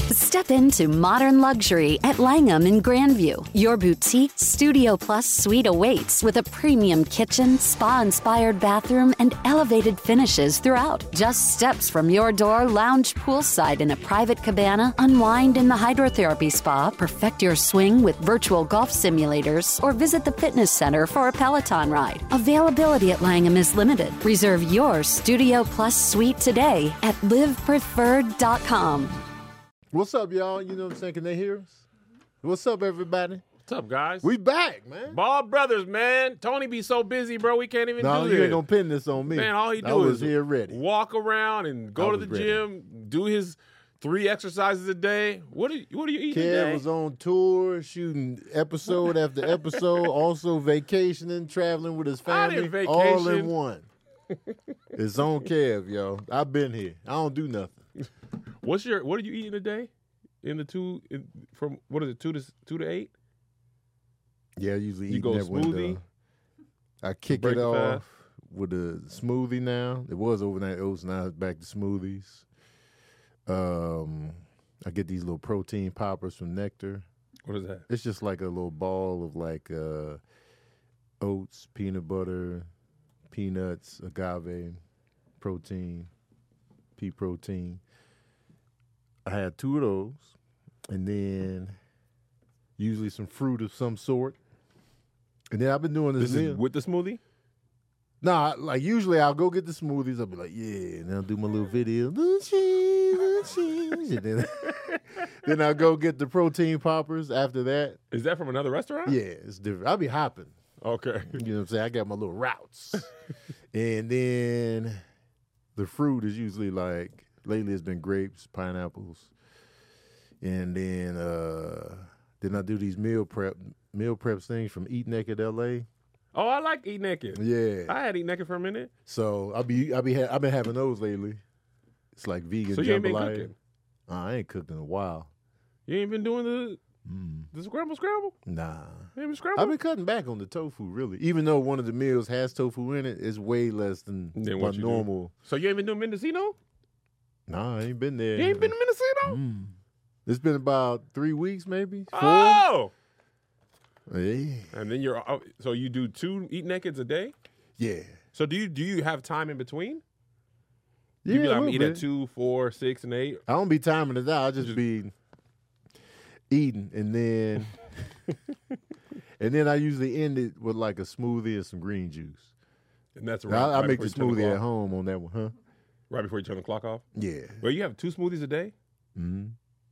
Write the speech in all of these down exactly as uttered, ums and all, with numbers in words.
Step into modern luxury at Langham in Grandview. Your boutique Studio Plus suite awaits with a premium kitchen, spa-inspired bathroom, and elevated finishes throughout. Just steps from your door, lounge poolside in a private cabana, unwind in the hydrotherapy spa, perfect your swing with virtual golf simulators, or visit the fitness center for a Peloton ride. Availability at Langham is limited. Reserve your Studio Plus suite today at live preferred dot com. What's up, y'all? You know what I'm saying? Can they hear us? What's up, everybody? What's up, guys? We back, man. Ball Brothers, man. Tony be so busy, bro. We can't even no, do you this. ain't gonna pin this on me. Man, all he I do was is here ready. walk around and go I to the was ready. gym, do his three exercises a day. What are you, what are you eating Kev today? was on tour, shooting episode after episode, also vacationing, traveling with his I family, didn't all in vacation. one. It's on Kev, yo. I've been here. I don't do nothing. What's your what are you eating today? In the two in, from what is it two to two to eight? Yeah, I usually You eat go that smoothie? window. I kick Break it it off fast? with a smoothie now. It was overnight oats, now it's back to smoothies. Um, I get these little protein poppers from Nectar. What is that? It's just like a little ball of like uh, oats, peanut butter, peanuts, agave, protein, pea protein. I had two of those, and then usually some fruit of some sort. And then I've been doing this, This meal. is with the smoothie? Nah, like usually I'll go get the smoothies. I'll be like, yeah, and I'll do my little video. Little cheese, little cheese. And then, then I'll go get the protein poppers after that. Is that from another restaurant? Yeah, it's different. I'll be hopping. Okay. You know what I'm saying? I got my little routes. And then the fruit is usually like, lately it's been grapes, pineapples. And then uh, then I do these meal prep meal preps things from Eat Naked L A. Oh, I like Eat Naked. Yeah. I had Eat Naked for a minute. So I'll be I be ha- I've been having those lately. It's like vegan So you ain't been jambalaya. cooking? Uh, I ain't cooked in a while. You ain't been doing the Mm. the scramble scramble? Nah. You ain't been scramble? I've been cutting back on the tofu, really. Even though one of the meals has tofu in it, it's way less than Than my what you do. normal. So you ain't been doing Mendocino? Nah, I ain't been there. You ain't been to Mendocino? Mm. It's been about three weeks, maybe four. Oh! Yeah. And then you're oh, so you do two Eat Nakeds a day? Yeah. So do you do you have time in between? Yeah, You be a like, I'm little eat at bit. two, four, six, and eight. I don't be timing it out. I just, Just- be eating, and then and then I usually end it with like a smoothie and some green juice. And that's I, right. I right make the before you turn smoothie at clock- home on that one, huh? Right before you turn the clock off. Yeah. Well, you have two smoothies a day? hmm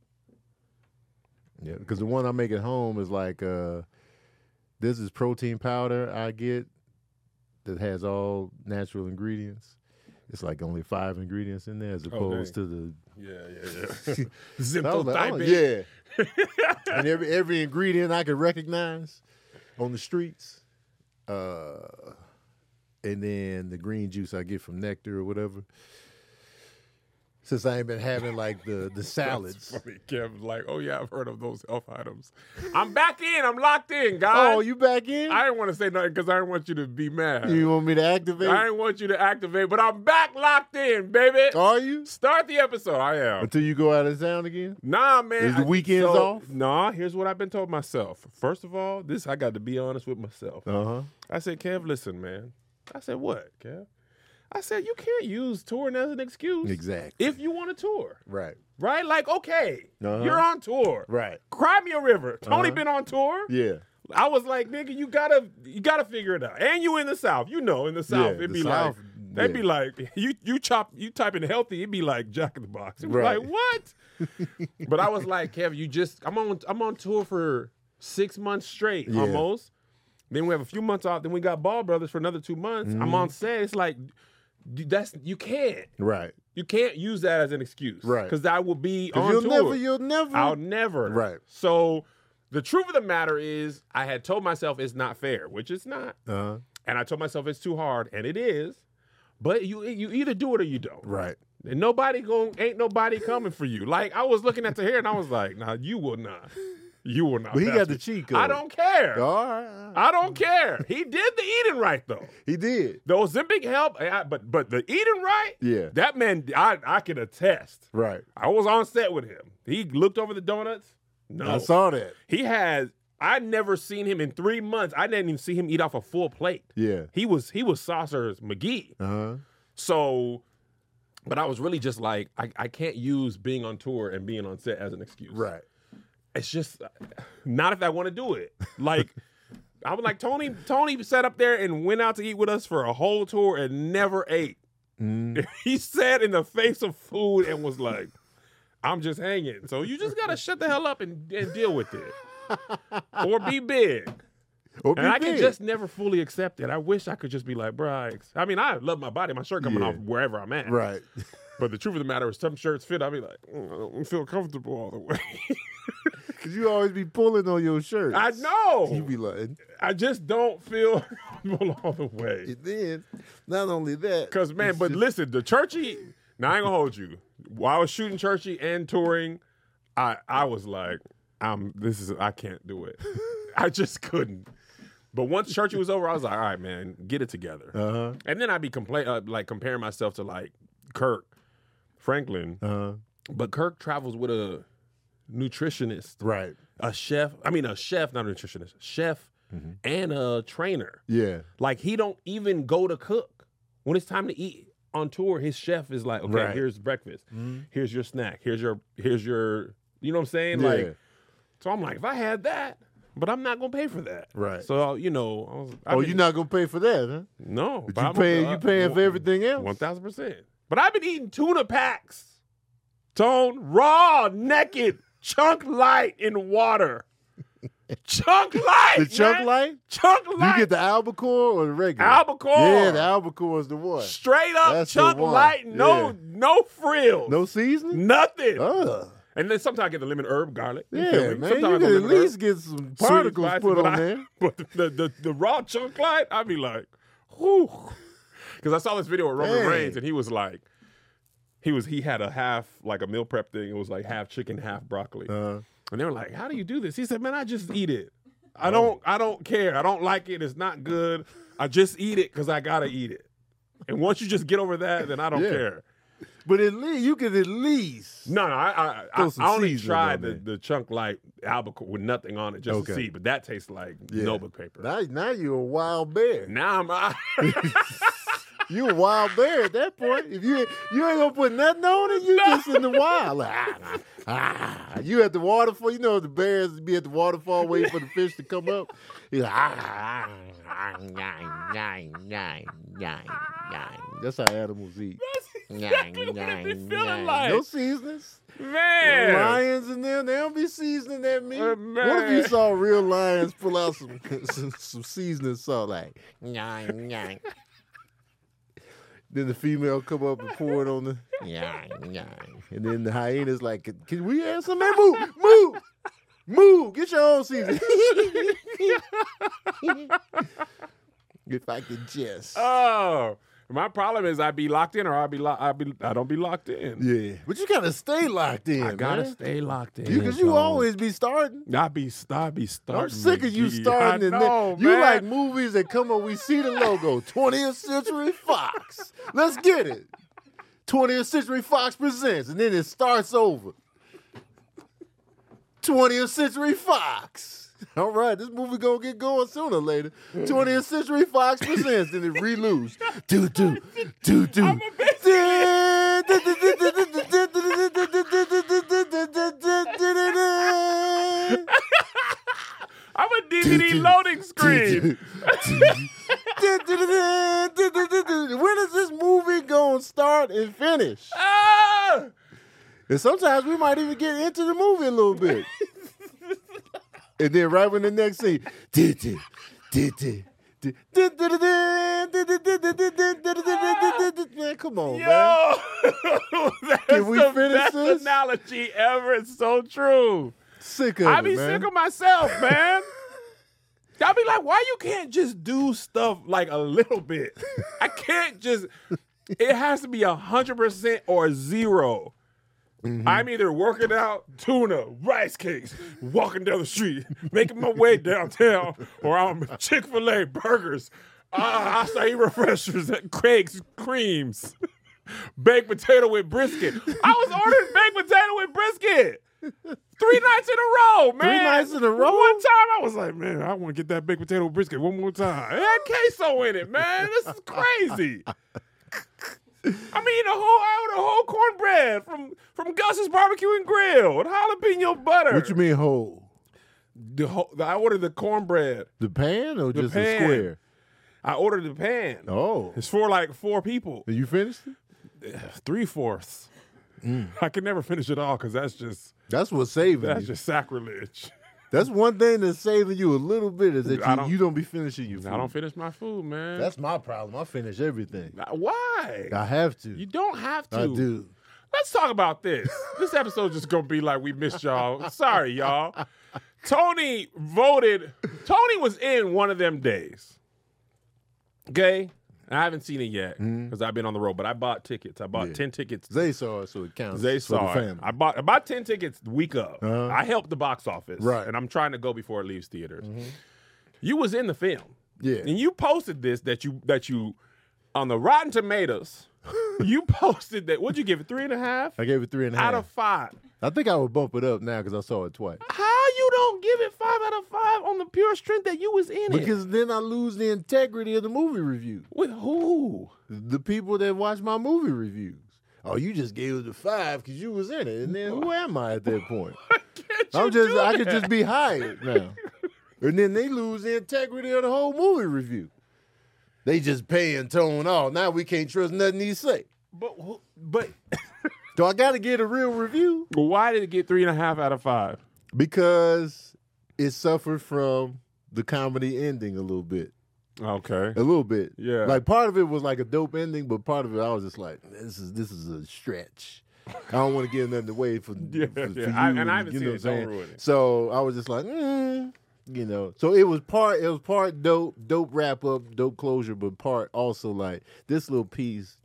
Yeah, because the one I make at home is like uh, this is protein powder I get that has all natural ingredients. It's like only five ingredients in there as opposed to the Yeah, yeah, yeah. I was Zippo like, type oh, it. yeah. And every every ingredient I can recognize on the streets. Uh, and then the green juice I get from Nectar or whatever. Since I ain't been having like the, the salads. That's funny. Kevin's like, oh yeah, I've heard of those health items. I'm back in. I'm locked in, guys. Oh, you back in? I didn't want to say nothing because I didn't want you to be mad. You want me to activate? I didn't want you to activate, but I'm back locked in, baby. Are you? Start the episode. I am. Until you go out of town again? Nah, man. Is the I- weekends so, off? Nah, here's what I've been told myself. First of all, this I got to be honest with myself. Uh-huh. I said, Kev, listen, man. I said, what, Kev? I said, you can't use touring as an excuse. Exactly. If you want to tour. Right. Right? Like, okay, Uh-huh. you're on tour. Right. Cry me a river. Tony Uh-huh. been on tour. Yeah. I was like, nigga, you gotta you gotta figure it out. And you in the South. You know, in the South, Yeah, it'd the be South, like they'd yeah. be like, you you chop you type in healthy, it'd be like Jack in the Box. It was Right. like, what? But I was like, Kev, you just I'm on I'm on tour for six months straight Yeah. almost. Then we have a few months off. Then we got Ball Brothers for another two months. I'm on set. It's like dude, that's you can't. Right. You can't use that as an excuse. Right. Because I will be 'Cause on you'll tour. never, you'll never. I'll never. Right. So the truth of the matter is I had told myself it's not fair, which it's not. Uh-huh. And I told myself it's too hard, and it is. But you you either do it or you don't. Right. And nobody going ain't nobody coming for you. Like I was looking at the hair and I was like, nah, you will not. You will not. But he pass got me. the cheat code. I don't care. All right. I don't care. He did the eating right though. He did. The Ozempic helped, I- but but the eating right, Yeah. that man, I I can attest. Right. I was on set with him. He looked over the donuts. No, I saw that. he had. I never seen him in three months. I didn't even see him eat off a full plate. Yeah. He was he was Saucer's McGee. Uh-huh. So, but I was really just like, I, I can't use being on tour and being on set as an excuse. Right. It's just not if I want to do it. Like, I was like, Tony, Tony sat up there and went out to eat with us for a whole tour and never ate. Mm. He sat in the face of food and was like, I'm just hanging. So you just got to shut the hell up and, and deal with it. Or be big. Or be And I big. can just never fully accept it. I wish I could just be like, bro, I, I mean, I love my body, my shirt coming Yeah. off wherever I'm at. Right. But the truth of the matter is some shirts fit, I'll be like, mm, I don't feel comfortable all the way. Because you always be pulling on your shirt. I know. You be like, I just don't feel comfortable all the way. and then, not only that. Because, man, it's but just- listen, the Churchy, now I ain't gonna hold you. While I was shooting Churchy and touring, I I was like, I'm this is I can't do it. I just couldn't. But once Churchy was over, I was like, all right, man, get it together. Uh-huh. And then I'd be compla- uh, like comparing myself to like Kirk Franklin. Uh-huh. But Kirk travels with a nutritionist, Right. a chef. I mean, a chef, not a nutritionist, chef Mm-hmm. and a trainer. Yeah. Like he don't even go to cook. When it's time to eat on tour, his chef is like, okay, Right. here's breakfast. Mm-hmm. Here's your snack. Here's your, here's your, you know what I'm saying? Yeah. Like, so I'm like, if I had that, but I'm not gonna pay for that. Right. So you know, I was, Oh, I've been- you're not going to pay for that, huh? no, But but you I'm paying, uh, you paying for everything else? One thousand percent. But I've been eating tuna packs, Tone, raw, naked, chunk light in water. Chunk light, The chunk man. light? Chunk Do light. you get the albacore or the regular? Albacore. Yeah, the albacore is the one. Straight up That's the chunk one. light, no Yeah. no frills. No seasoning? Nothing. Ugh. And then sometimes I get the lemon herb garlic. You Yeah, feel me? man. Sometimes You I can go at lemon herb, least get some sweet, particles spicy, put but on I- there. But the, the, the raw chunk light, I'd be like, whew. Because I saw this video with Roman Dang. Reigns and he was like, he was he had a half, like a meal prep thing. It was like half chicken, half broccoli. Uh, And they were like, how do you do this? He said, man, I just eat it. I don't I don't care. I don't like it. It's not good. I just eat it because I gotta eat it. And once you just get over that, then I don't Yeah. care. but at least you can at least. No, no, I I, Throw I, some I only seasoning tried on the, there. the chunk light albacore with nothing on it just to Okay. see, but that tastes like Yeah. notebook paper. Now, now you're a wild bear. Now I'm I, You a wild bear at that point. If you you ain't gonna put nothing on it, you just in the wild. Like, ah, ah. You at the waterfall. You know the bears be at the waterfall waiting for the fish to come up. He's like, ah, ah, ah, nine, nine, nine, nine. That's how animals eat. exactly what it be feeling like. No seasonings. Man. Lions in there, they don't be seasoning that meat. Uh, What if man. you saw real lions pull out some some, some seasoning salt like nine, nine. Then the female come up and pour it on the nine, nine. And then the hyena's like, can, can we have some? Man, move, move, move. Get your own seasoning. If I could just. Oh, my problem is I be locked in or I be lo- I be I don't be locked in. Yeah. But you gotta stay locked in, I gotta man. stay locked in. Because you, dog. always be starting. I be I be starting. I'm sick of you McGee. starting. I and know, then, you man. like movies that come up, we see the logo, twentieth Century Fox. Let's get it. twentieth Century Fox presents, and then it starts over. twentieth Century Fox. All right, this movie gonna get going sooner or later. twentieth Century Fox presents, then it re-lose. Do do do do. I'm a D V D loading screen. When is this movie gonna start and finish? Ah! And sometimes we might even get into the movie a little bit. And then right when the next scene, man, come on, man. Yo, that's Can we the finish best this? analogy ever. It's so true. Sick of I it, be man. sick of myself, man. I be like, why you can't just do stuff like a little bit? I can't just. It has to be a hundred percent or zero. Mm-hmm. I'm either working out, tuna, rice cakes, walking down the street, making my way downtown, or I'm Chick-fil-A burgers, uh, acai refreshers, Craig's creams, baked potato with brisket. I was ordering baked potato with brisket. Three nights in a row, man. Three nights in a row? One time I was like, man, I want to get that baked potato with brisket one more time. It had queso in it, man. This is crazy. I mean, the whole I ordered a whole cornbread from from Gus's Barbecue and Grill with jalapeno butter. What you mean whole? The whole, I ordered the cornbread. The pan or The just pan. a square? I ordered the pan. Oh. It's for like four people. Did you finish it? Three fourths. Mm. I can never finish it all because that's just That's what's saving that's you. just sacrilege. That's one thing that's saving you a little bit is that I you don't- you don't be finishing your food. I don't finish my food, man. That's my problem. I finish everything. Why? I have to. You don't have to. I do. Let's talk about this. This episode just gonna be like we missed y'all. Sorry, y'all. Tony voted. Tony was in one of them days. Okay? I haven't seen it yet because I've been on the road, but I bought tickets. I bought Yeah. ten tickets. They saw it, so it counts. They for the saw it. family. I bought I bought ten tickets the week of. Uh-huh. I helped the box office. Right. And I'm trying to go before it leaves theaters. You was in the film. Yeah. And you posted this that you that you on the Rotten Tomatoes, you posted that what'd you give it? Three and a half? I gave it three and a half. Out of five. I think I would bump it up now because I saw it twice. How you don't give it five out of five on the pure strength that you was in it? Because then I lose the integrity of the movie review. With who? The people that watch my movie reviews. Oh, you just gave it a five because you was in it. And then who am I at that point? Can't you I'm just do I could that? just be hired now. And then they lose the integrity of the whole movie review. They just pay and tone off. Now we can't trust nothing he say. But who- but So I got to get a real review but why did it get three and a half out of five? because it suffered from the comedy ending a little bit. Okay. A little bit. Yeah. Like part of it was like a dope ending, but part of it I was just like, this is this is a stretch. I don't want to give nothing away for, Yeah, for, for yeah. you. I- and I haven't you seen know it, what I'm don't saying? ruin it. So I was just like, mm, you know. So it was part it was part dope, dope wrap up, dope closure, but part also like this little piece.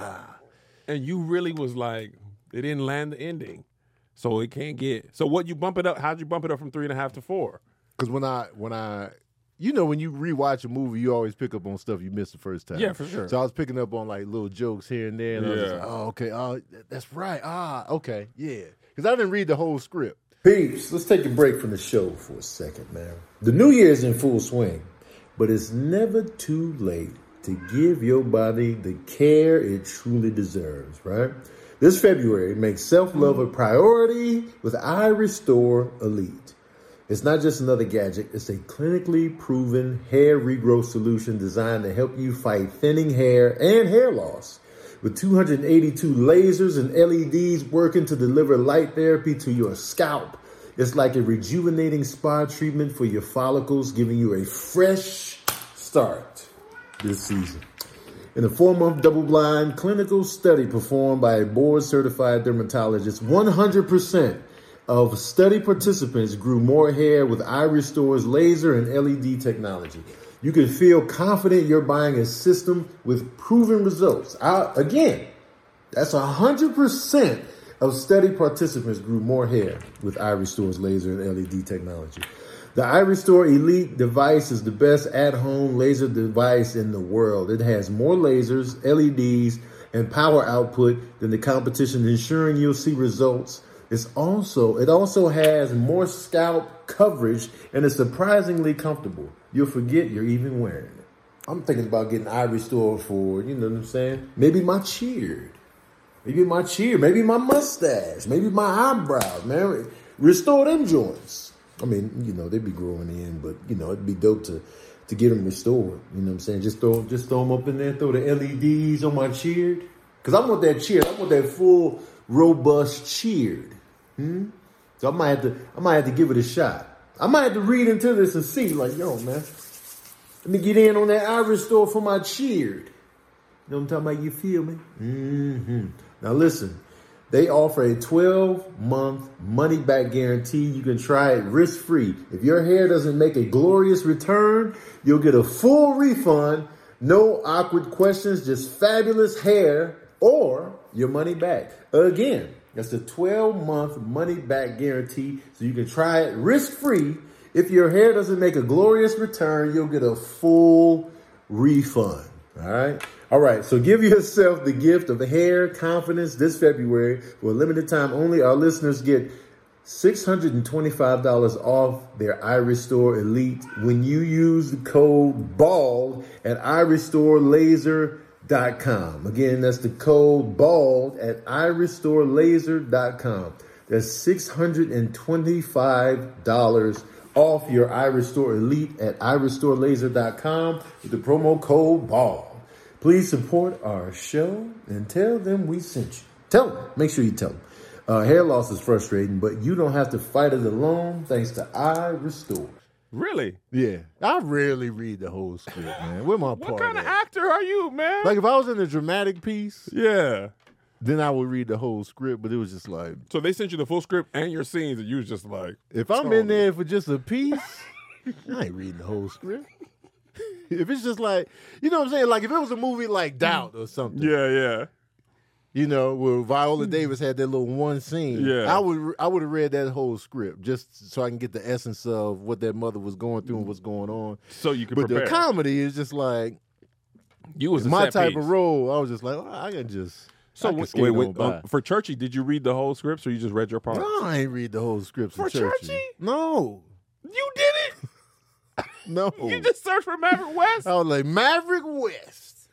And you really was like, it didn't land the ending. So it can't get so what you bump it up, how'd you bump it up from three and a half to four? Because when I when I you know when you rewatch a movie, you always pick up on stuff you missed the first time. Yeah, for sure. So I was picking up on like little jokes here and there, and I was just Yeah. like, oh, okay, oh, that's right. Ah, okay, yeah. Because I didn't read the whole script. Peeps, let's take a break from the show for a second, man. The new year is in full swing, but it's never too late to give your body the care it truly deserves, right? This February, make self-love a priority with iRestore Elite. It's not just another gadget, it's a clinically proven hair regrowth solution designed to help you fight thinning hair and hair loss. With two hundred eighty-two lasers and L E Ds working to deliver light therapy to your scalp, it's like a rejuvenating spa treatment for your follicles, giving you a fresh start this season. In a four-month double-blind clinical study performed by a board-certified dermatologist, one hundred percent of study participants grew more hair with iRestore's laser and L E D technology. You can feel confident you're buying a system with proven results. I, again, that's one hundred percent of study participants grew more hair with iRestore's laser and L E D technology. The iRestore Elite device is the best at-home laser device in the world. It has more lasers, L E Ds, and power output than the competition, ensuring you'll see results. It's also it also has more scalp coverage and is surprisingly comfortable. You'll forget you're even wearing it. I'm thinking about getting iRestore for, you know what I'm saying? Maybe my cheered. Maybe my cheer. Maybe my mustache. Maybe my eyebrows, man. Restore them joints. I mean, you know, they'd be growing in, but, you know, it'd be dope to, to get them restored. You know what I'm saying? Just throw just throw them up in there, throw the L E Ds on my cheered. Because I want that cheered. I want that full, robust cheered. Hmm? So I might have to I might have to give it a shot. I might have to read into this and see, like, yo, man, let me get in on that iRestore for my cheered. You know what I'm talking about? You feel me? Mm-hmm. Now listen, they offer a twelve-month money-back guarantee. You can try it risk-free. If your hair doesn't make a glorious return, you'll get a full refund. No awkward questions, just fabulous hair or your money back. Again, That's a twelve-month money-back guarantee, so you can try it risk-free. If your hair doesn't make a glorious return, you'll get a full refund. All right? All right, so give yourself the gift of hair confidence this February. For a limited time only, our listeners get six hundred twenty-five dollars off their Iris Store Elite when you use the code BALD at iris store laser dot com. Again, that's the code BALD at iris store laser dot com. That's six hundred twenty-five dollars off your Iris Store Elite at iris store laser dot com with the promo code BALD. Please support our show and tell them we sent you. Tell them. Make sure you tell them. Uh, hair loss is frustrating, but you don't have to fight it alone thanks to Iris Store. Really? Yeah. I rarely read the whole script, man. Where my What part kind of at? actor are you, man? Like, if I was in a dramatic piece, yeah. then I would read the whole script, but it was just like, So they sent you the full script and your scenes, and you was just like, if I'm in there for just a piece, I ain't reading the whole script. If it's just like, you know what I'm saying? Like, if it was a movie like Doubt or something, yeah, yeah. you know, where Viola Davis had that little one scene, Yeah. I would I would have read that whole script just so I can get the essence of what that mother was going through and what's going on. So you could But prepare. the comedy is just like, you was a my set type piece. of role. I was just like, oh, I can just. So I can wait, skate wait, on wait, by. um, for Churchy, did you read the whole script, or you just read your part? No, I ain't read the whole script For Churchy. Churchy? No, You did it. no. You just searched for Maverick West. I was like Maverick West.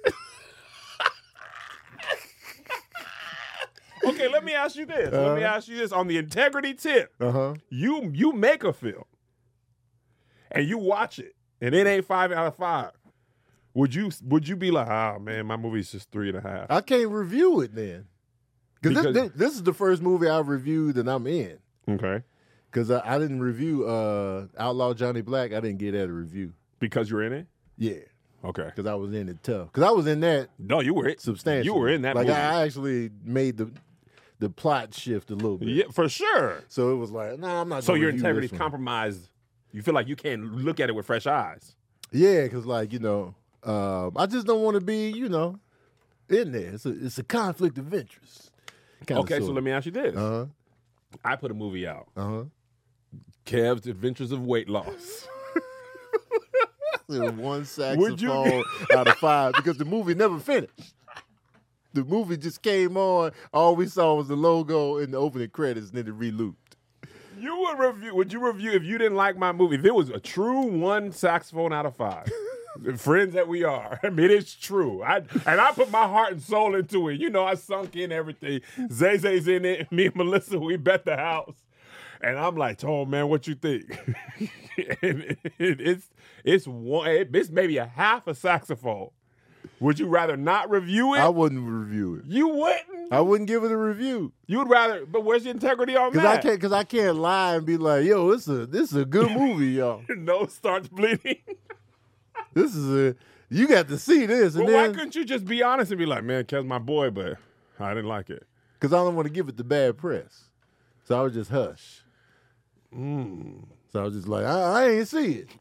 Okay, let me ask you this. Let me Uh-huh. ask you this on the integrity tip. Uh huh. You you make a film, and you watch it, and it ain't five out of five. Would you would you be like, oh man, my movie's just three and a half? I can't review it then. Cause Because- this, this, this is the first movie I've reviewed and I'm in. Okay, Because I, I didn't review uh, Outlaw Johnny Black. I didn't get that a review. because you're in it. Yeah. Okay, Because I was in it tough. Because I was in that no, you were it. substantially. You were in that Like, movie. I actually made the the plot shift a little bit. Yeah, for sure. So it was like, no, nah, I'm not So gonna your review integrity's this one. compromised. You feel like you can't look at it with fresh eyes. Yeah, because, like, you know, um, I just don't want to be, you know, in there. It's a, it's a conflict of interest. Kinda, Okay, so sorta. let me ask you this. Uh-huh. I put a movie out, Uh-huh. Kev's Adventures of Weight Loss. One Would saxophone you- out of five because the movie never finished. The movie just came on. All we saw was the logo and the opening credits, and then it re-looped. You would review? Would you review if you didn't like my movie? If it was a true one saxophone out of five, the friends that we are. I mean, it's true. I and I put my heart and soul into it. You know, I sunk in everything. Zay Zay's in it. Me and Melissa, we bet the house. And I'm like, oh man, what you think? and it, it, it's it's one. It's maybe a half a saxophone. Would you rather not review it? I wouldn't review it. You wouldn't. I wouldn't give it a review You would rather. But where's the integrity on because that? I can't. Because I can't lie and be like, "Yo, this is a this is a good movie, y'all. Nose starts bleeding. This is a you got to see this." And Well, why then couldn't you just be honest and be like, man, Kev's my boy, but I didn't like it. because I don't want to give it the bad press, so I would just hush. Mm. So I was just like, I, I ain't see it.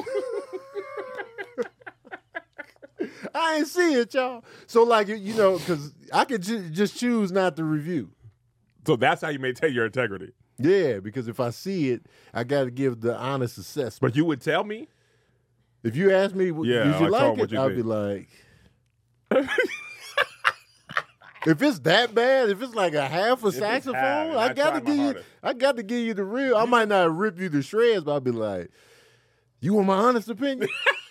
I ain't see it, y'all. So, like, you know, because I could ju- just choose not to review. So that's how you maintain your integrity. Yeah, because if I see it, I got to give the honest assessment. But you would tell me? If you ask me, w- Yeah, did you like, Tom, like what it? you I'd think? be like, if it's that bad, if it's like a half a it's saxophone, half, I I got to tried my give you, hardest. I got to give you the real. I might not rip you to shreds, but I'd be like, you want my honest opinion?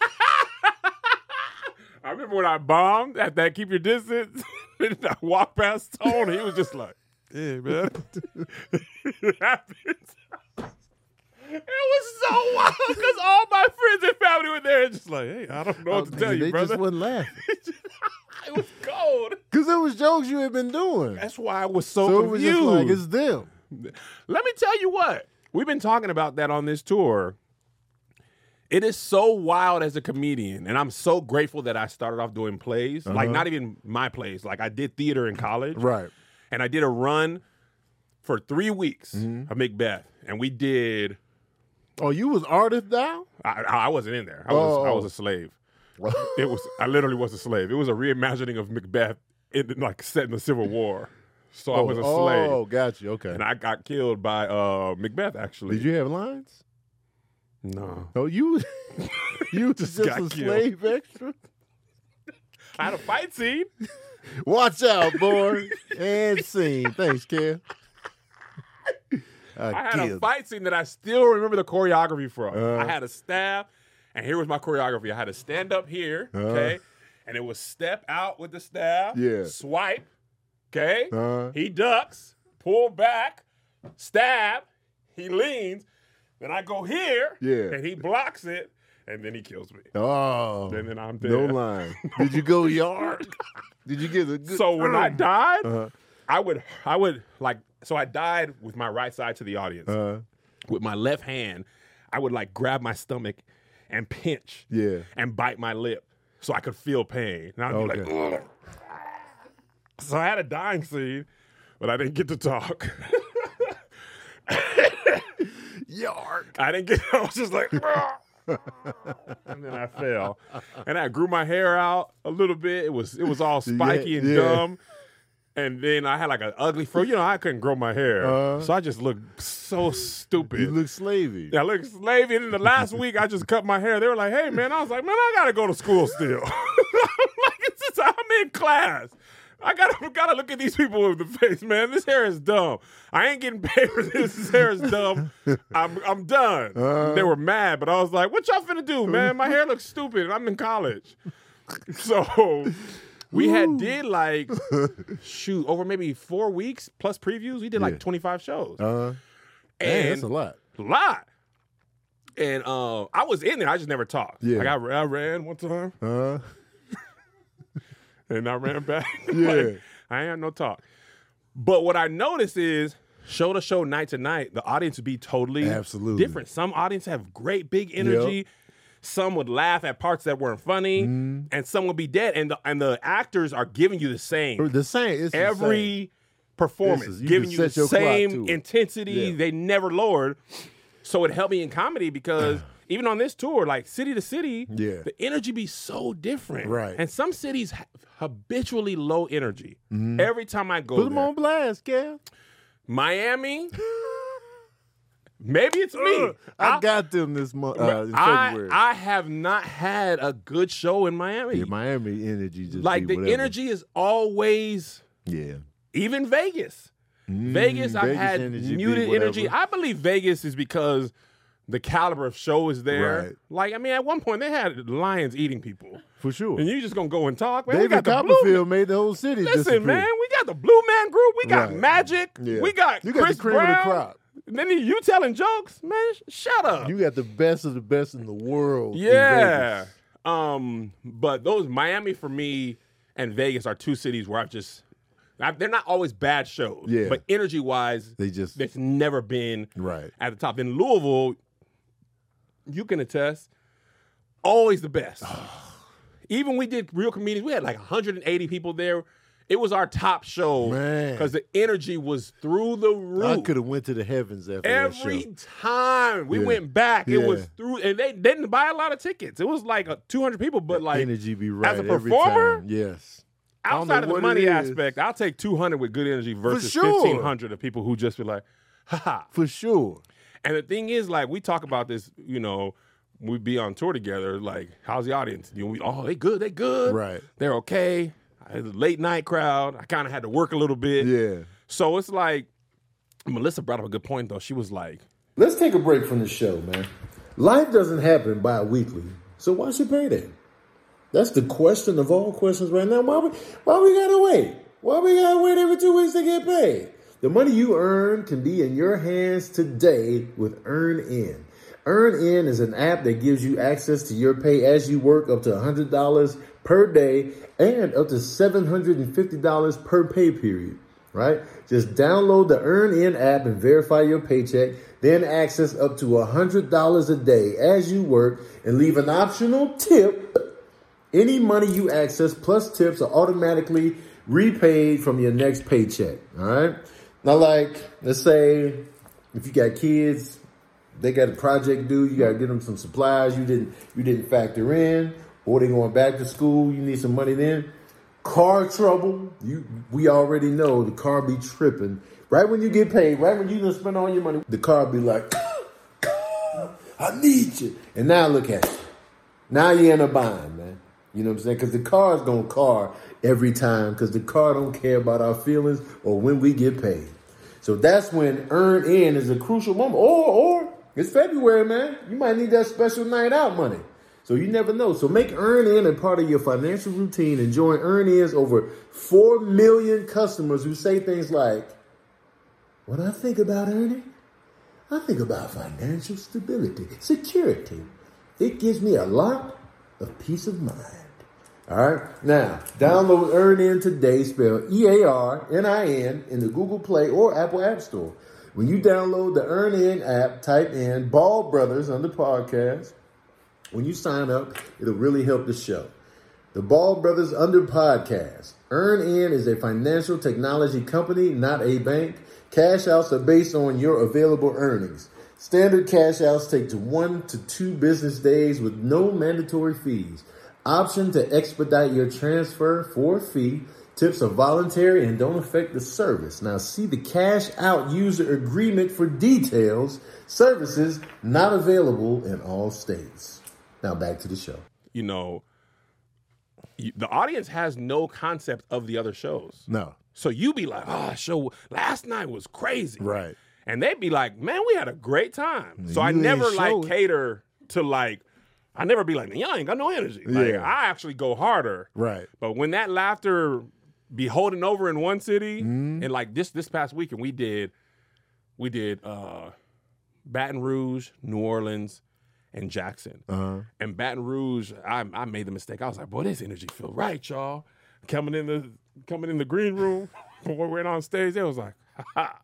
I remember when I bombed at that Keep Your Distance. And I walked past Tony. He was just like, yeah, man. It happens. It was so wild because all my friends and family were there. Just like, hey, I don't know what to Oh, tell man, you, they brother. just wasn't laughing. It was cold. Because it was jokes you had been doing. That's why I was so, So it was confused. just like, it's them. Let me tell you what. We've been talking about that on this tour. It is so wild as a comedian, and I'm so grateful that I started off doing plays. Like, not even my plays. Like, I did theater in college. Right. And I did a run for three weeks of Macbeth. And we did... Oh, you was artist now? I, I wasn't in there. I was Oh. I was a slave. It was I literally was a slave. It was a reimagining of Macbeth, in, like set in the Civil War. So I was a slave. Oh, got you. Okay. And I got killed by uh, Macbeth, actually. Did you have lines? No. Oh, you you just, just got a killed. slave extra? I had a fight scene. Watch out, boy. And scene. Thanks, Kev. I, I had killed. a fight scene that I still remember the choreography from. Uh, I had a stab, and here was my choreography. I had to stand up here, Uh, okay? And it was step out with the stab, Yeah. swipe, okay? Uh, He ducks, pull back, stab, he leans, then I go here, Yeah. and he blocks it, and then he kills me. oh. And then I'm dead. No line. Did you go yard? Did you get a good So when I died, Uh-huh. I would, I would like, so I died with my right side to the audience. Uh, With my left hand, I would like grab my stomach and pinch yeah. and bite my lip so I could feel pain. And I'd be like, Okay. ugh. So I had a dying scene, but I didn't get to talk. Yard. I didn't get, I was just like, ugh. And then I fell. And I grew my hair out a little bit. It was, it was all spiky and yeah. dumb. And then I had like an ugly fro. You know, I couldn't grow my hair. Uh-huh. So I just looked so stupid. You look slavey. I looked slavey. And then the last week, I just cut my hair. They were like, hey, man. I was like, man, I got to go to school still. Like, it's just, I'm in class. I gotta gotta look at these people in the face, man. This hair is dumb. I ain't getting paid for this. This hair is dumb. I'm I'm done. Uh, they were mad, but I was like, "What y'all finna do, man? My hair looks stupid. I'm in college." So we had did like shoot over maybe four weeks plus previews. We did like Yeah. twenty-five shows, Uh, and man, that's a lot. a lot. And uh, I was in there. I just never talked. Yeah. Like I, I ran one time. Uh, And I ran back. Yeah. Like, I ain't had no talk. But what I noticed is show to show, night to night, the audience would be totally Absolutely. different. Some audience have great big energy. Yep. Some would laugh at parts that weren't funny, Mm-hmm. and some would be dead. And the and the actors are giving you the same. the same. It's the same. Every performance, This is- you giving can you the set your clock same to it. intensity. Yeah. They never lowered. So it helped me in comedy because even on this tour, like city to city, Yeah. the energy be so different. Right. And some cities ha- habitually low energy. Every time I go Put them there. on blast, Kev. Miami, maybe it's me. I got them this month. Uh, in I, February. I have not had a good show in Miami. yeah, Miami energy just like be the whatever. energy is always, Yeah. even Vegas. Vegas, I've Vegas had energy be muted whatever. energy. I believe Vegas is because the caliber of show is there. Right. Like, I mean, at one point they had lions eating people. For sure. And you just gonna go and talk? Man, we David got the Blue Copperfield made the whole city Listen, disappear. man, we got the Blue Man Group. We got Right. Magic. Yeah. We got You got Chris the cream of Brown. the crop. And then you telling jokes, man. sh- Shut up. You got the best of the best in the world. in yeah. Vegas. Um. But those Miami for me and Vegas are two cities where I've just. I've, they're not always bad shows. Yeah. But energy wise, They just there's never been right. at the top. In Louisville, you can attest, always the best. Even we did Real Comedians, we had like one hundred eighty people there. It was our top show Man. because the energy was through the roof. I could have went to the heavens after that show. Every time we Yeah. went back, it Yeah. was through, and they didn't buy a lot of tickets. It was like a two hundred people, but like energy be right as a every performer, time. Yes. I don't outside know of the what money it is. aspect, I'll take two hundred with good energy versus sure. fifteen hundred of people who just be like, ha ha. For sure. And the thing is, like, we talk about this, you know, we be on tour together. Like, how's the audience? You know, we, oh, they good, they good. Right. They're okay. It's a late night crowd. I kind of had to work a little bit. Yeah. So it's like, Melissa brought up a good point, though. She was like, Let's take a break from the show, man. Life doesn't happen bi-weekly, so why should payday? That's the question of all questions right now. Why we, why we gotta wait? Why we gotta wait every two weeks to get paid? The money you earn can be in your hands today with EarnIn. EarnIn is an app that gives you access to your pay as you work up to one hundred dollars per day and up to seven hundred fifty dollars per pay period, right? Just download the EarnIn app and verify your paycheck, then access up to one hundred dollars a day as you work and leave an optional tip. Any money you access plus tips are automatically repaid from your next paycheck, all right? Now, like, let's say if you got kids, they got a project due, you got to get them some supplies you didn't you didn't factor in, or they going back to school, you need some money then. Car trouble, you we already know the car be tripping. Right when you get paid, right when you done spend all your money, the car be like, I need you. And now look at you. Now you're in a bind, man. You know what I'm saying? Because the car's going to car every time because the car don't care about our feelings or when we get paid. So that's when earn in is a crucial moment. Or, or it's February, man. You might need that special night out money. So you never know. So make earn in a part of your financial routine and join earn ins over four million customers who say things like, when I think about earning, I think about financial stability, security. It gives me a lot of peace of mind. All right. Now, download EarnIn today, spell E A R N I N in the Google Play or Apple App Store. When you download the EarnIn app, type in Ball Brothers under podcast. When you sign up, it'll really help the show. The Ball Brothers under podcast. EarnIn is a financial technology company, not a bank. Cash outs are based on your available earnings. Standard cash outs take to one to two business days with no mandatory fees. Option to expedite your transfer for a fee. Tips are voluntary and don't affect the service. Now see the cash out user agreement for details. Services not available in all states. Now back to the show. You know, you, the audience has no concept of the other shows. No. So you be like, oh, show last night was crazy. Right. And they'd be like, man, we had a great time. So You I ain't never like showing. cater to like, I never be like, y'all ain't got no energy. Like, Yeah. I actually go harder. Right. But when that laughter be holding over in one city, and like this this past weekend we did, we did uh, Baton Rouge, New Orleans, and Jackson. Uh-huh. And Baton Rouge, I, I made the mistake. I was like, boy, this energy feel right, y'all. Coming in the coming in the green room when we went on stage, they was like, ha ha.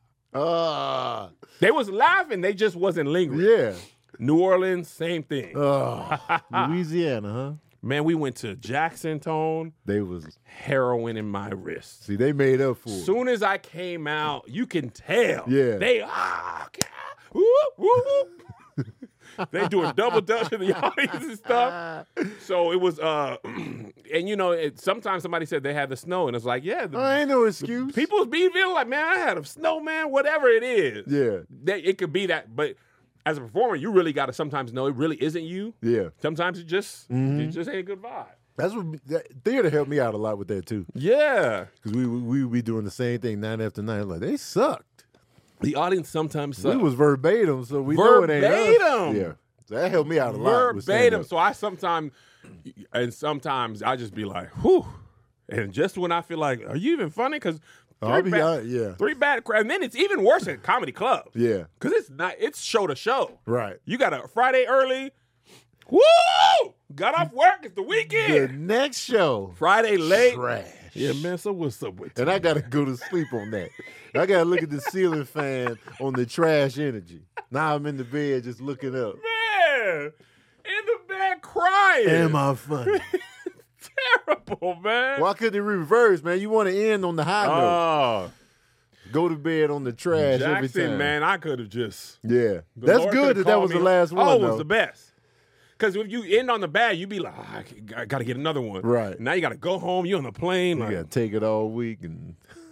Uh, They was laughing. They just wasn't lingering. yeah. New Orleans, same thing. Uh, Louisiana, huh? Man, we went to Jackson Tone, They was, heroin in my wrist. see, they made up for it. Soon as I came out, you can tell. Yeah. They ah, whoop, whoop, whoop. They doing double dutch in the audience and stuff. So it was, uh, and you know, it, sometimes somebody said they had the snow, and it's like, yeah, the, I ain't no excuse. people's be feeling like, man, I had a snowman, whatever it is. Yeah. They, it could be that, but as a performer, you really got to sometimes know it really isn't you. Yeah. Sometimes it just, it just ain't a good vibe. That's what that, theater helped me out a lot with that too. Yeah. Because we we would be doing the same thing night after night. Like they sucked. The audience sometimes We sucks. was verbatim, so we know it ain't us. Verbatim. Yeah. So that helped me out a lot. with Verbatim. stand-up. So I sometimes, and sometimes I just be like, whew. And just when I feel like, are you even funny? Because I'll three, be bad, hon- yeah. three bad crowd. And then it's even worse at comedy clubs. Yeah. Because it's not, it's show to show. Right. You got a Friday early. Woo! Got off work. It's the The weekend. next show, Friday late. trash. Yeah, man. So what's up with And I gotta go to sleep on that. I gotta look at the ceiling fan on the trash energy. Now I'm in the bed just looking up. Man, in the bed crying. Am I funny? Terrible, man. Why couldn't it reverse, man? You want to end on the high note. Oh, Go to bed on the trash every Jackson, time. man, I could have just. Yeah. The That's Lord good could've that that called was the me. last one, Oh, it though. was the best. Because if you end on the bad, you be like, oh, I got to get another one. Right. Now you got to go home. You're on the plane. You Like, gotta take it all week and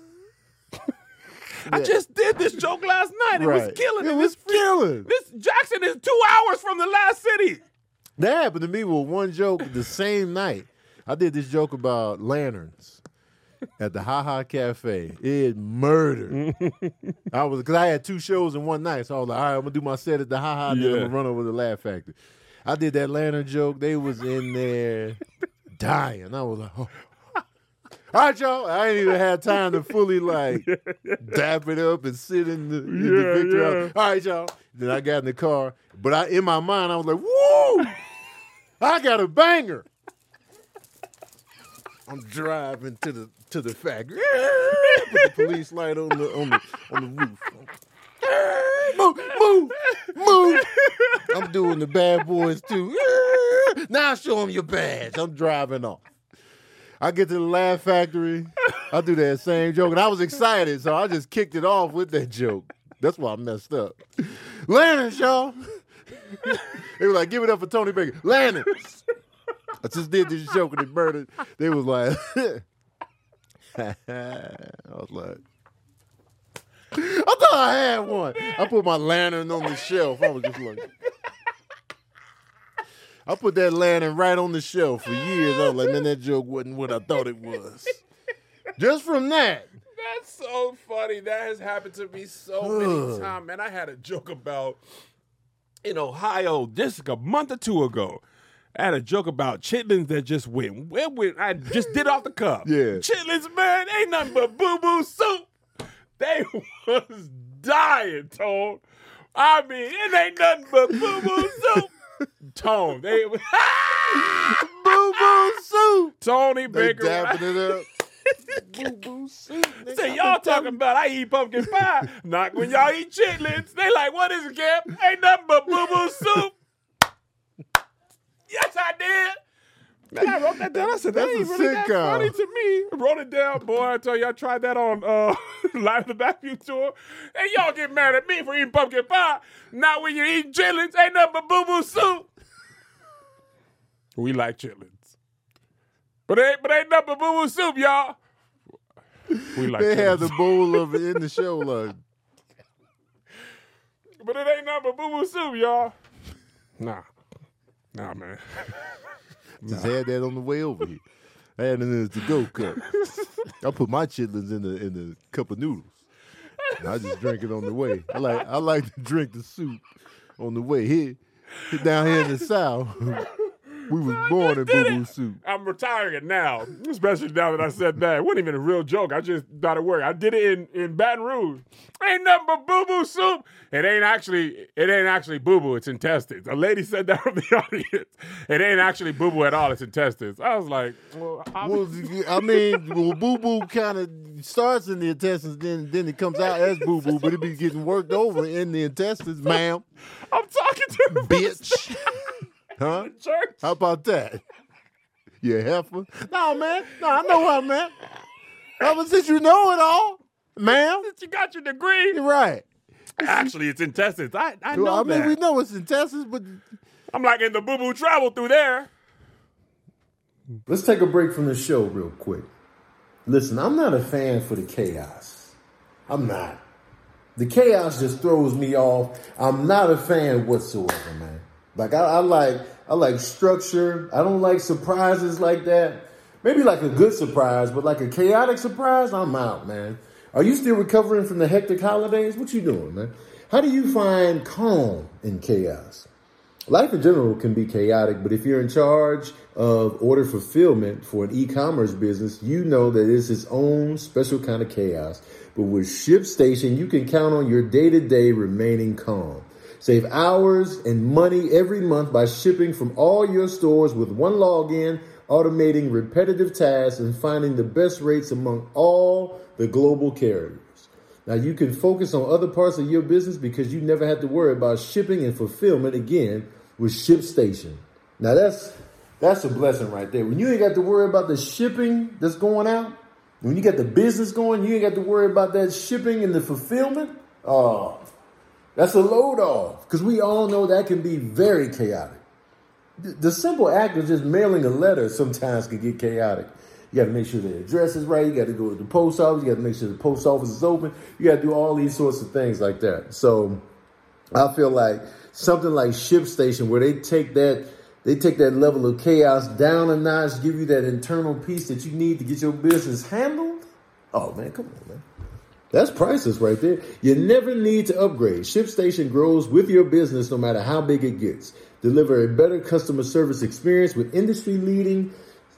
I just did this joke last night. It was Right. killing. It And was this free- killing. This Jackson is two hours from the last city. That happened to me with one joke the same night. I did this joke about lanterns at the Ha Ha Cafe. It murdered. I was because I had two shows in one night, so I was like, all right, I'm gonna do my set at the Ha Ha, then I'm Yeah. gonna run over to the Laugh Factory. I did that lantern joke. They was in there dying. I was like, oh. All right, y'all. I ain't even had time to fully like dap it up and sit in the, in the Yeah, victory. yeah. House. All right, y'all. Then I got in the car, but I in my mind I was like, woo! I got a banger. I'm driving to the to the factory. Put the police light on the on the on the roof. Move, move, move. I'm doing the bad boys too. Now show them your badge. I'm driving off. I get to the Laugh Factory. I do that same joke, and I was excited, so I just kicked it off with that joke. That's why I messed up. Lanterns, y'all. They were like, give it up for Tony Baker. Lanterns. I just did this joke and it murdered. They was like, was like, I thought I had one. I put my lantern on the shelf. I was just like, I put that lantern right on the shelf for years. I was like, man, that joke wasn't what I thought it was. Just from that. That's so funny. That has happened to me so many times. Man, I had a joke about in Ohio just a month or two ago. I had a joke about chitlins that just went. Where went I just did off the cuff. Yeah. Chitlins, man, ain't nothing but boo-boo soup. They was dying, Tone. I mean, it ain't nothing but boo-boo soup. Tone, they was boo-boo soup. Tony They Baker. dapping it up. Boo-boo soup. Say, y'all talking about I eat pumpkin pie. Not when y'all eat chitlins. They like, what is it, Cap? Ain't nothing but boo-boo soup. Yes, I did. Man, I wrote that down. I said, that That's ain't a really that sitcom. funny to me. I wrote it down. Boy, I tell you, I tried that on uh, Live in the Backview tour. And y'all get mad at me for eating pumpkin pie. Not when you eat chitlins. Ain't nothing but boo-boo soup. We like chitlins. But ain't, but ain't nothing but boo-boo soup, y'all. We like They chitlins. had the bowl of it in the show. Like, But it ain't nothing but boo-boo soup, y'all. Nah. Nah, man. just had that on the way over here. I had it in the to-go cup. I put my chitlins in the in the cup of noodles. And I just drink it on the way. I like I like to drink the soup on the way. Here, here down here in the South, we was born in boo-boo soup. I'm retiring it now, especially now that I said that. It wasn't even a real joke. I just thought it worked. I did it in, in Baton Rouge. Ain't nothing but boo-boo soup. It ain't actually, it ain't actually boo-boo. It's intestines. A lady said that from the audience. It ain't actually boo-boo at all. It's intestines. I was like, well, I'm, Well, I mean, well, boo-boo kind of starts in the intestines, then then it comes out as boo-boo, but it be getting worked over in the intestines, ma'am, I'm talking to the bitch. Huh? church. How about that? You heifer? No, man. No, I know what, man. Ever since you know it all, ma'am. You got your degree. You're right. Actually, it's intestines. I, I know Well, I mean, that. we know it's intestines, but I'm like, in the boo-boo travel through there. Let's take a break from the show real quick. Listen, I'm not a fan for the chaos. I'm not. The chaos just throws me off. I'm not a fan whatsoever, man. Like I, I like I like structure. I don't like surprises like that. Maybe like a good surprise, but like a chaotic surprise, I'm out, man. Are you still recovering from the hectic holidays? What you doing, man? How do you find calm in chaos? Life in general can be chaotic, but if you're in charge of order fulfillment for an e-commerce business, you know that it's its own special kind of chaos. But with ShipStation, you can count on your day-to-day remaining calm. Save hours and money every month by shipping from all your stores with one login, automating repetitive tasks, and finding the best rates among all the global carriers. Now, you can focus on other parts of your business because you never have to worry about shipping and fulfillment again with ShipStation. Now, that's that's a blessing right there. When you ain't got to worry about the shipping that's going out, when you got the business going, you ain't got to worry about that shipping and the fulfillment. Oh, that's a load off, because we all know that can be very chaotic. The, the simple act of just mailing a letter sometimes can get chaotic. You got to make sure the address is right. You got to go to the post office. You got to make sure the post office is open. You got to do all these sorts of things like that. So I feel like something like ShipStation, where they take that they take that level of chaos down a notch, give you that internal peace that you need to get your business handled. Oh, man, come on, man. That's priceless right there. You never need to upgrade. ShipStation grows with your business no matter how big it gets. Deliver a better customer service experience with industry-leading,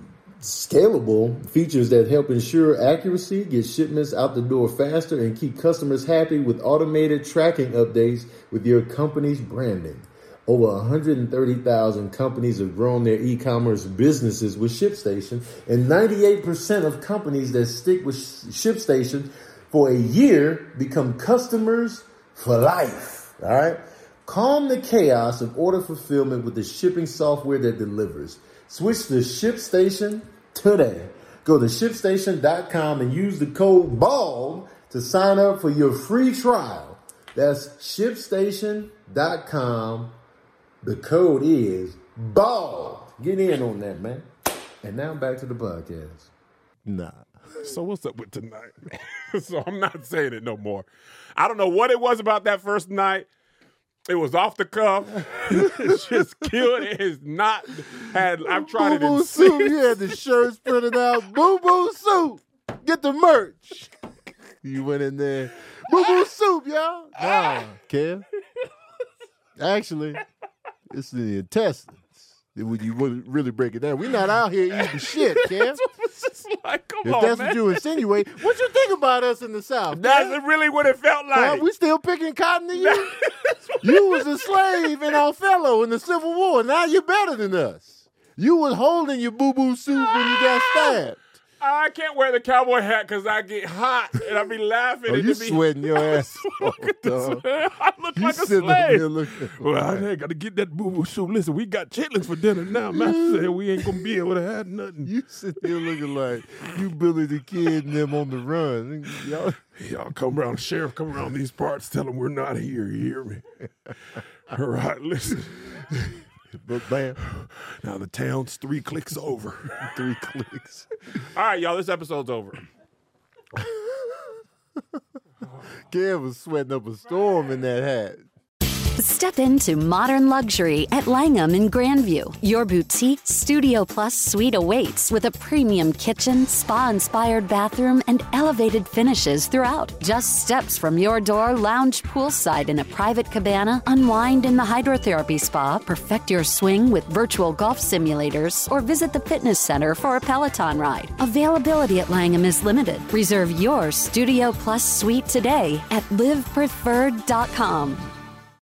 scalable features that help ensure accuracy, get shipments out the door faster, and keep customers happy with automated tracking updates with your company's branding. Over one hundred thirty thousand companies have grown their e-commerce businesses with ShipStation, and ninety-eight percent of companies that stick with ShipStation for a year become customers for life. All right? Calm the chaos of order fulfillment with the shipping software that delivers. Switch to ShipStation today. Go to ShipStation dot com and use the code BALD to sign up for your free trial. That's ShipStation dot com. The code is BALD. Get in on that, man. And now back to the podcast. nah. So what's up with tonight? So I'm not saying it no more. I don't know what it was about that first night. It was off the cuff. It's just killed. It is not had. I've tried it in Boo Boo Soup. You had the shirts printed out. Boo Boo Soup. Get the merch. You went in there. Boo Boo Soup, y'all. Nah, Kev. Actually, it's the intestines. When you really break it down, we're not out here eating shit, Kev. It's just like, come if on, that's man. what you insinuate, what you think about us in the South? That's man? really what it felt like. Huh? We still picking cotton to you? You was a slave in Othello in the Civil War. Now you're better than us. You was holding your boo-boo soup when you got stabbed. I can't wear the cowboy hat because I get hot and I be laughing. Oh, and you it be, sweating your ass Look off, at this. dog. I look You like a sitting up here slave. looking. Well, I got to get that boo-boo soup. Listen, we got chitlins for dinner now. Master said we ain't going to be able to have nothing. You sit there looking like you Billy the Kid and them on the run. Y'all, Y'all come around, sheriff come around these parts, tell them we're not here. You hear me? All right, listen. but bam, Now the town's three clicks over. three clicks. All right, y'all, this episode's over. Kev was sweating up a storm in that hat. Step into modern luxury at Langham in Grandview. Your boutique Studio Plus suite awaits with a premium kitchen, spa-inspired bathroom, and elevated finishes throughout. Just steps from your door, lounge poolside in a private cabana, unwind in the hydrotherapy spa, perfect your swing with virtual golf simulators, or visit the fitness center for a Peloton ride. Availability at Langham is limited. Reserve your Studio Plus suite today at live preferred dot com.